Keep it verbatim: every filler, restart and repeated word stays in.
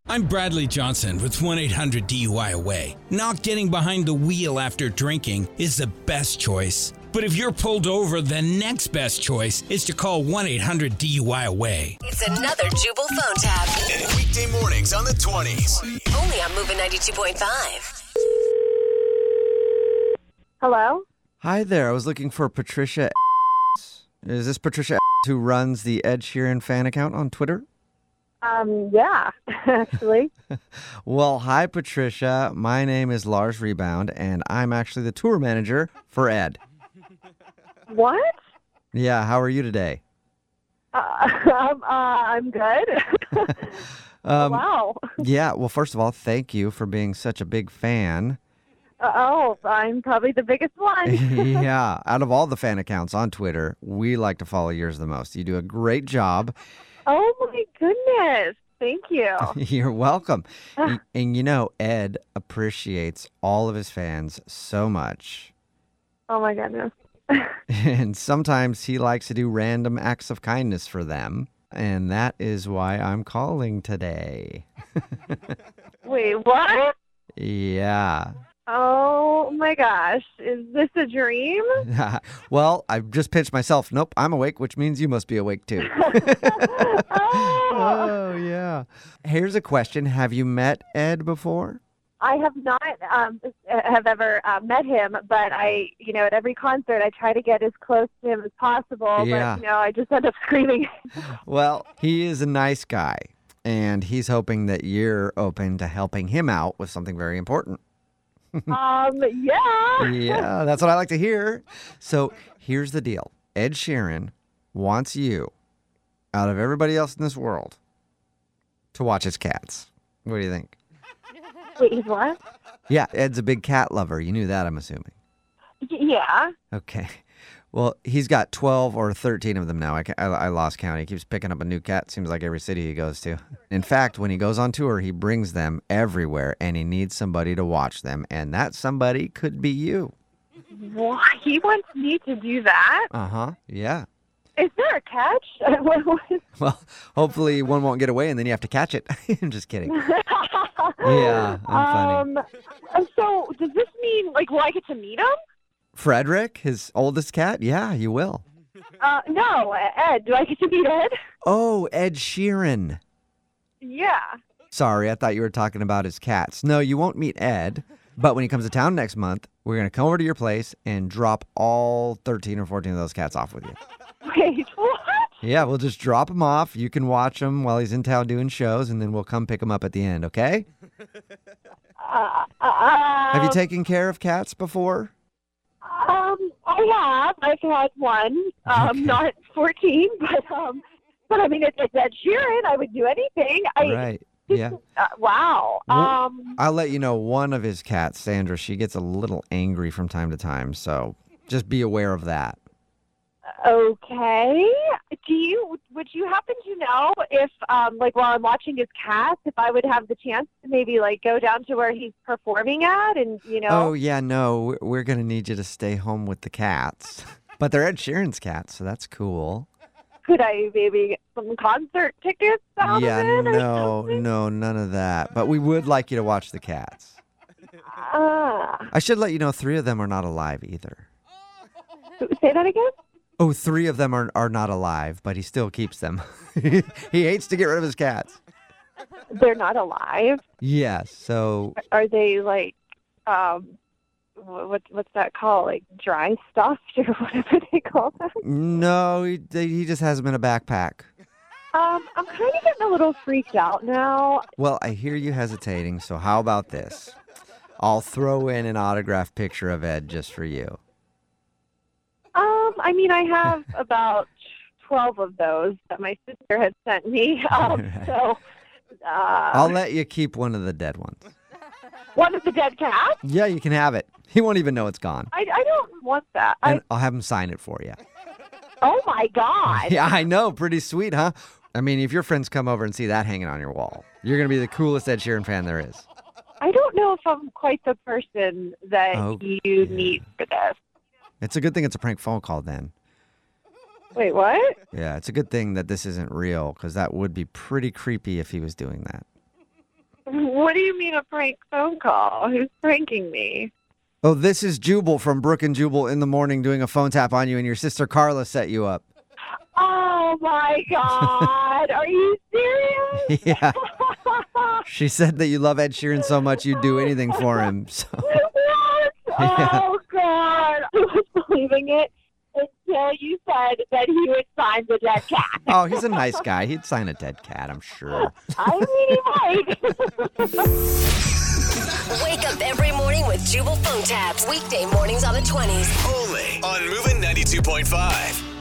I'm Bradley Johnson with one eight hundred D U I Away. Not getting behind the wheel after drinking is the best choice. But if you're pulled over, the next best choice is to call one eight hundred D U I Away. It's another Jubal phone tab. Weekday mornings on the twenties. Only on Moving ninety-two point five. Hello? Hi there. I was looking for Patricia. Is this Patricia who runs the Ed Sheeran fan account on Twitter? Um, yeah, actually. Well, hi, Patricia. My name is Lars Rebound, and I'm actually the tour manager for Ed. What? Yeah, how are you today? Uh, um, uh, I'm good. Um, wow. Yeah, well, first of all, thank you for being such a big fan. Uh, oh, I'm probably the biggest one. Yeah, out of all the fan accounts on Twitter, we like to follow yours the most. You do a great job. Oh, my goodness. Thank you. You're welcome. and, and you know, Ed appreciates all of his fans so much. Oh, my goodness. And sometimes he likes to do random acts of kindness for them. And that is why I'm calling today. Wait, what? Yeah. Oh, my gosh. Is this a dream? Well, I've just pinched myself. Nope, I'm awake, which means you must be awake too. oh. Oh, yeah. Here's a question. Have you met Ed before? I have not um, have ever uh, met him, but I, you know, at every concert, I try to get as close to him as possible. Yeah. But, you know, I just end up screaming. Well, he is a nice guy, and he's hoping that you're open to helping him out with something very important. um, yeah. Yeah, that's what I like to hear. So here's the deal. Ed Sheeran wants you, out of everybody else in this world, to watch his cats. What do you think? Wait, he's what? Yeah, Ed's a big cat lover. You knew that, I'm assuming. Y- yeah. Okay. Well, he's got twelve or thirteen of them now. I, ca- I, I lost count. He keeps picking up a new cat. Seems like every city he goes to. In fact, when he goes on tour, he brings them everywhere, and he needs somebody to watch them. And that somebody could be you. What? He wants me to do that? Uh-huh. Yeah. Is there a catch? What- what- Well, hopefully one won't get away, and then you have to catch it. I'm just kidding. Yeah, I'm funny. Um, so does this mean, like, will I get to meet him? Frederick, his oldest cat? Yeah, you will. Uh, no, Ed. Do I get to meet Ed? Oh, Ed Sheeran. Yeah. Sorry, I thought you were talking about his cats. No, you won't meet Ed, but when he comes to town next month, we're going to come over to your place and drop all thirteen or fourteen of those cats off with you. Wait, what? Yeah, we'll just drop them off. You can watch them while he's in town doing shows, and then we'll come pick them up at the end, okay? Uh, uh, Have you taken care of cats before? Um, I have. I've had one. Um, Okay. not fourteen, but um, but I mean, it's, it's Ed Sheeran. I would do anything. I, Right, this yeah. is- uh, wow. Well- Um, I'll let you know one of his cats, Sandra, she gets a little angry from time to time, so just be aware of that. okay. Do you? Would you happen to know if, um, like, while I'm watching his cats, if I would have the chance to maybe like go down to where he's performing at, and you know? Oh, yeah, no, we're- we're going to need you to stay home with the cats. But they're Ed Sheeran's cats, so that's cool. Could I maybe get some concert tickets out Yeah, of it? or no, something? no, none of that. But we would like you to watch the cats. Ah. I should let you know three of them are not alive either. Say that again? Oh, three of them are, are not alive, but he still keeps them. He hates to get rid of his cats. They're not alive. Yes, so Are they like, um, wh- what what's that called? Like dry stuffed or whatever they call that? no, he, he just has them in a backpack. Um, I'm kind of getting a little freaked out now. Well, I hear you hesitating, so how about this? I'll throw in an autographed picture of Ed just for you. Um, I mean, I have about twelve of those that my sister had sent me. Um, Right. so, uh, I'll let you keep one of the dead ones. one of the dead cats. Yeah, you can have it. He won't even know it's gone. I, I don't want that. And I, I'll have him sign it for you. oh my god. Yeah, I know. Pretty sweet, huh? I mean, if your friends come over and see that hanging on your wall, you're going to be the coolest Ed Sheeran fan there is. I don't know if I'm quite the person that Oh, you yeah. need for this. It's a good thing it's a prank phone call then. Wait, what? Yeah, it's a good thing that this isn't real, because that would be pretty creepy if he was doing that. What do you mean a prank phone call? Who's pranking me? Oh, this is Jubal from Brooke and Jubal in the morning doing a phone tap on you, and your sister Carla set you up. Oh, my God. Are you serious? Yeah. She said that you love Ed Sheeran so much you'd do anything for him. So. What? Yeah. Oh, God. I was believing it until you said that he would sign the dead cat. Oh, he's a nice guy. He'd sign a dead cat, I'm sure. I mean, he might. Wake up every morning with Jubal phone tabs. Weekday mornings on the twenties. Only on Moving ninety-two point five.